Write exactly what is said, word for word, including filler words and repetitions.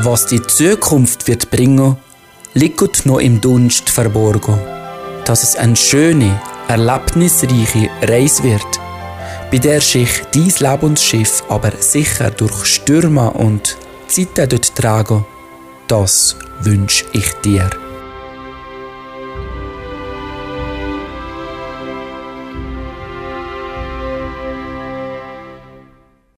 Was die Zukunft wird bringen, liegt noch im Dunst verborgen. Dass es eine schöne, erlebnisreiche Reise wird, bei der sich dein Lebensschiff aber sicher durch Stürme und Zeiten dort tragen, das wünsche ich dir.